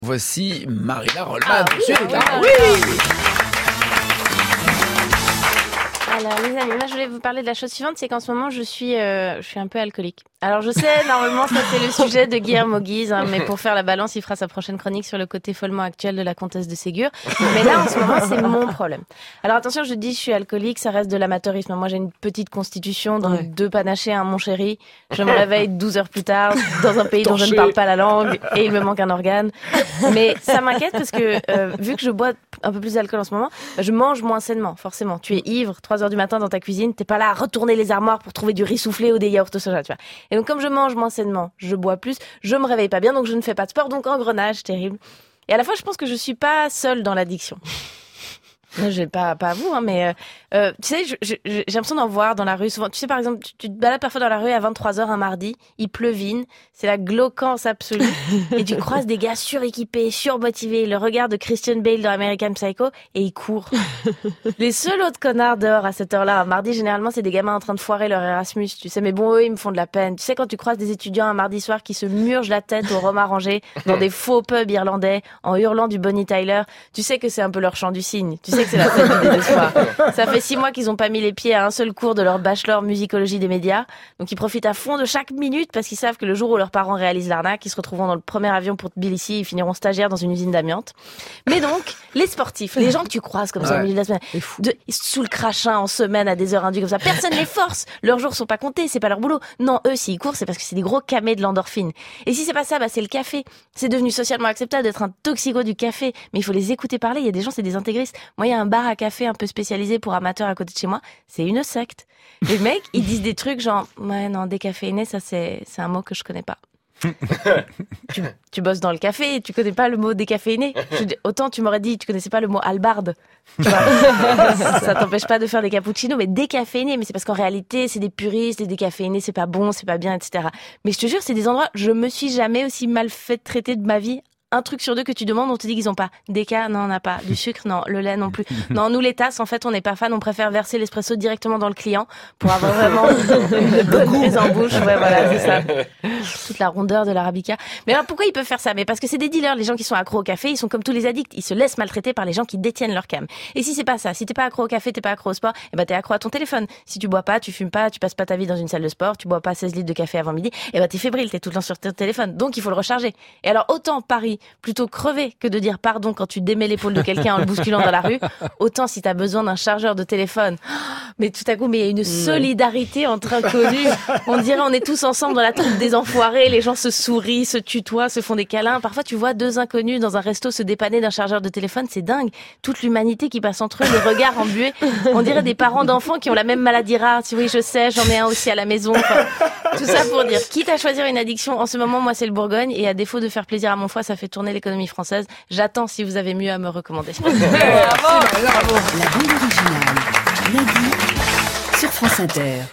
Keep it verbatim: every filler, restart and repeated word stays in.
Voici Marina Rollman. Ah, oui, ah, ah, oui. oui. Alors les amis, moi je voulais vous parler de la chose suivante, c'est qu'en ce moment je suis, euh, je suis un peu alcoolique. Alors je sais, normalement ça c'est le sujet de Guillermo Guise, hein, mais pour faire la balance, il fera sa prochaine chronique sur le côté follement actuel de la comtesse de Ségur. Mais là en ce moment c'est mon problème. Alors attention, je dis je suis alcoolique, ça reste de l'amateurisme. Moi j'ai une petite constitution, donc ouais. deux panachés, un mon chéri. Je me réveille douze heures plus tard dans un pays dont je ne parle pas la langue et il me manque un organe. Mais ça m'inquiète parce que euh, vu que je bois un peu plus d'alcool en ce moment, bah, je mange moins sainement, forcément. Tu es ivre, trois heures du matin dans ta cuisine, t'es pas là à retourner les armoires pour trouver du riz soufflé ou des yaourts au soja, tu vois. Et donc, comme je mange moins sainement, je bois plus, je me réveille pas bien, donc je ne fais pas de sport, donc engrenage terrible. Et à la fois, je pense que je suis pas seule dans l'addiction. Je pas pas à vous, hein, mais euh, euh, tu sais, je, je, j'ai l'impression d'en voir dans la rue souvent. Tu sais, par exemple, tu, tu te balades parfois dans la rue à vingt-trois heures un mardi, il pleuvine, c'est la glauquance absolue, et tu croises des gars suréquipés, surmotivés, le regard de Christian Bale dans American Psycho, et ils courent. Les seuls autres connards dehors à cette heure-là, un mardi, généralement, c'est des gamins en train de foirer leur Erasmus, tu sais, mais bon, eux, ils me font de la peine. Tu sais, quand tu croises des étudiants un mardi soir qui se murgent la tête au rhum arrangé, dans des faux pubs irlandais, en hurlant du Bonnie Tyler, tu sais que c'est un peu leur chant du cygne. Tu sais que c'est la fête du désespoir. Ça fait six mois qu'ils ont pas mis les pieds à un seul cours de leur bachelor musicologie des médias. Donc ils profitent à fond de chaque minute parce qu'ils savent que le jour où leurs parents réalisent l'arnaque, ils se retrouveront dans le premier avion pour Tbilissi et finiront stagiaires dans une usine d'amiante. Mais donc, les sportifs, les gens que tu croises comme ça ouais. au milieu de la semaine, de, sous le crachin en semaine à des heures indues comme ça, personne les force. Leurs jours sont pas comptés, c'est pas leur boulot. Non, eux, s'ils courent, c'est parce que c'est des gros camés de l'endorphine. Et si c'est pas ça, bah c'est le café. C'est devenu socialement acceptable d'être un toxico du café. Mais il faut les écouter parler. Il y a des gens, c'est des intégristes. Moi, il y a un bar à café un peu spécialisé pour amateurs à côté de chez moi, c'est une secte. Les mecs, ils disent des trucs genre ouais non, décaféiné, ça c'est c'est un mot que je connais pas. tu, tu bosses dans le café et tu connais pas le mot décaféiné. Je, autant tu m'aurais dit tu connaissais pas le mot halbarde. Tu vois, ça, ça t'empêche pas de faire des cappuccinos, mais décaféiné, mais c'est parce qu'en réalité c'est des puristes, les décaféinés c'est pas bon, c'est pas bien, et cetera. Mais je te jure, c'est des endroits, je me suis jamais aussi mal fait traiter de ma vie. Un truc sur deux que tu demandes, on te dit qu'ils ont pas. Déca, non, on n'a pas. Du sucre, non. Le lait, non plus. Non, nous, les tasses, en fait, on n'est pas fan. On préfère verser l'espresso directement dans le client pour avoir vraiment une bonne prise en bouche. Ouais, voilà, c'est ça. Toute la rondeur de l'arabica. Mais alors, pourquoi ils peuvent faire ça? Mais parce que c'est des dealers. Les gens qui sont accros au café, ils sont comme tous les addicts. Ils se laissent maltraiter par les gens qui détiennent leur cam. Et si c'est pas ça, si t'es pas accro au café, t'es pas accro au sport, eh ben, t'es accro à ton téléphone. Si tu bois pas, tu fumes pas, tu passes pas ta vie dans une salle de sport, tu bois pas seize litres de café avant midi, eh ben, t'es fébrile, t'es tout le temps sur ton téléphone. Donc, il faut le recharger. Et alors, autant Paris, plutôt crever que de dire pardon quand tu démets l'épaule de quelqu'un en le bousculant dans la rue, autant si t'as besoin d'un chargeur de téléphone. Mais tout à coup, mais il y a une solidarité entre inconnus. On dirait on est tous ensemble dans la troupe des enfoirés, les gens se sourient, se tutoient, se font des câlins. Parfois, tu vois deux inconnus dans un resto se dépanner d'un chargeur de téléphone, c'est dingue. Toute l'humanité qui passe entre eux, les regards embués. On dirait des parents d'enfants qui ont la même maladie rare. Si oui, je sais, j'en ai un aussi à la maison. Enfin, tout ça pour dire, quitte à choisir une addiction, en ce moment, moi, c'est le Bourgogne, et à défaut de faire plaisir à mon foie, ça fait tourner l'économie française. J'attends si vous avez mieux à me recommander. Bravo. Bravo. La bande originale, Nagui, sur France Inter.